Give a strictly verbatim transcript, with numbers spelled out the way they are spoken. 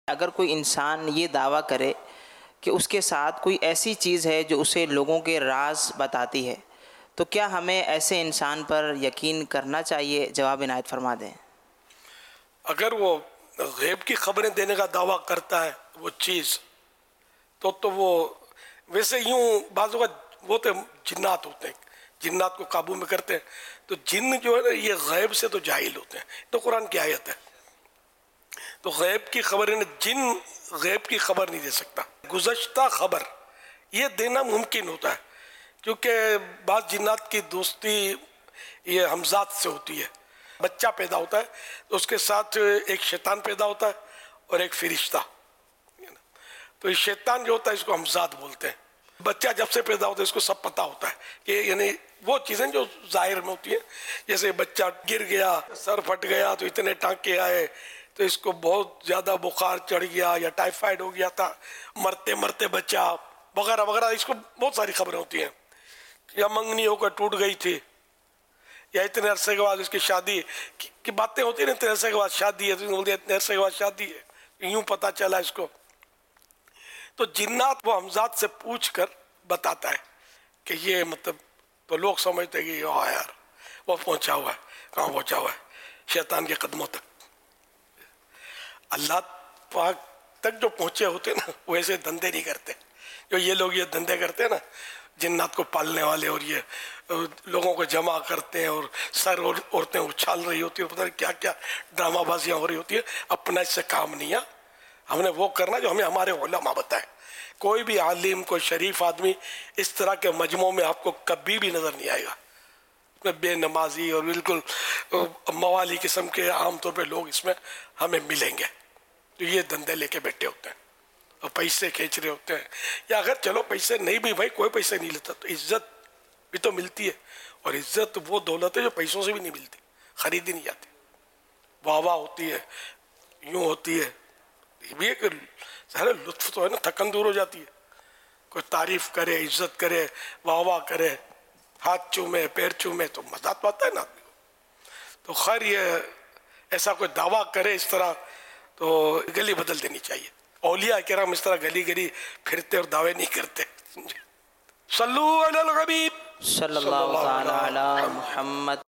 اگر کوئی انسان یہ دعویٰ کرے کہ اس کے ساتھ کوئی ایسی چیز ہے جو اسے لوگوں کے راز بتاتی ہے، تو کیا ہمیں ایسے انسان پر یقین کرنا چاہیے؟ جواب عنایت فرما دیں۔ اگر وہ غیب کی خبریں دینے کا دعویٰ کرتا ہے وہ چیز، تو تو وہ ویسے یوں بعض اوقات وہ تو جنات ہوتے ہیں، جنات کو قابو میں کرتے ہیں، تو جن جو ہے نا یہ غیب سے تو جاہل ہوتے ہیں، تو قرآن کی آیت ہے۔ تو غیب کی خبر ہے، جن غیب کی خبر نہیں دے سکتا، گزشتہ خبر یہ دینا ممکن ہوتا ہے، کیونکہ بعض جنات کی دوستی یہ ہمزاد سے ہوتی ہے۔ بچہ پیدا ہوتا ہے تو اس کے ساتھ ایک شیطان پیدا ہوتا ہے اور ایک فرشتہ، تو یہ شیطان جو ہوتا ہے اس کو ہمزاد بولتے ہیں۔ بچہ جب سے پیدا ہوتا ہے اس کو سب پتا ہوتا ہے کہ یعنی وہ چیزیں جو ظاہر میں ہوتی ہیں، جیسے بچہ گر گیا، سر پھٹ گیا تو اتنے ٹانکے آئے، تو اس کو بہت زیادہ بخار چڑھ گیا یا ٹائیفائڈ ہو گیا تھا، مرتے مرتے بچہ وغیرہ وغیرہ، اس کو بہت ساری خبریں ہوتی ہیں۔ یا منگنی ہو کر ٹوٹ گئی تھی، یا اتنے عرصے کے بعد اس کی شادی کی باتیں ہوتی ہیں، اتنے عرصے کے بعد شادی ہے، تو بولتے ہیں اتنے عرصے کے بعد شادی ہے، یوں پتہ چلا اس کو۔ تو جنات وہ ہمزاد سے پوچھ کر بتاتا ہے کہ یہ مطلب، تو لوگ سمجھتے ہیں کہ ہاں یار وہ پہنچا ہوا ہے، کہاں پہنچا ہوا ہے؟ شیطان کے قدموں تک۔ اللہ پاک تک جو پہنچے ہوتے نا وہ ایسے دندے نہیں کرتے جو یہ لوگ یہ دندے کرتے ہیں نا، جنات کو پالنے والے، اور یہ لوگوں کو جمع کرتے ہیں اور سر اور عورتیں اچھال رہی ہوتی ہیں، پتہ نہیں کیا کیا ڈرامہ بازیاں ہو رہی ہوتی ہیں۔ اپنا اس سے کام نہیں ہے، ہم نے وہ کرنا جو ہمیں ہمارے علماء بتائے۔ کوئی بھی عالم، کوئی شریف آدمی اس طرح کے مجموعوں میں آپ کو کبھی بھی نظر نہیں آئے گا۔ بے نمازی اور بالکل موالی قسم کے عام طور پہ لوگ اس میں ہمیں ملیں گے، تو یہ دندے لے کے بیٹھے ہوتے ہیں اور پیسے کھینچ رہے ہوتے ہیں۔ یا اگر چلو پیسے نہیں بھی، بھائی کوئی پیسے نہیں لیتا، تو عزت بھی تو ملتی ہے، اور عزت وہ دولت ہے جو پیسوں سے بھی نہیں ملتی، خریدی نہیں جاتی۔ واہ واہ ہوتی ہے، یوں ہوتی ہے، یہ بھی ایک سارے لطف تو ہے نا، تھکن دور ہو جاتی ہے۔ کوئی تعریف کرے، عزت کرے، واہ واہ کرے، ہاتھ چومے، پیر چومے، تو مزہ تو آتا ہے نا آدمی کو۔ تو خیر یہ ایسا کوئی دعویٰ کرے اس طرح تو گلی بدل دینی چاہیے۔ اولیاء کرام اس طرح گلی گلی پھرتے اور دعوے نہیں کرتے۔ صلو علی الحبیب صلی اللہ تعالی علی محمد۔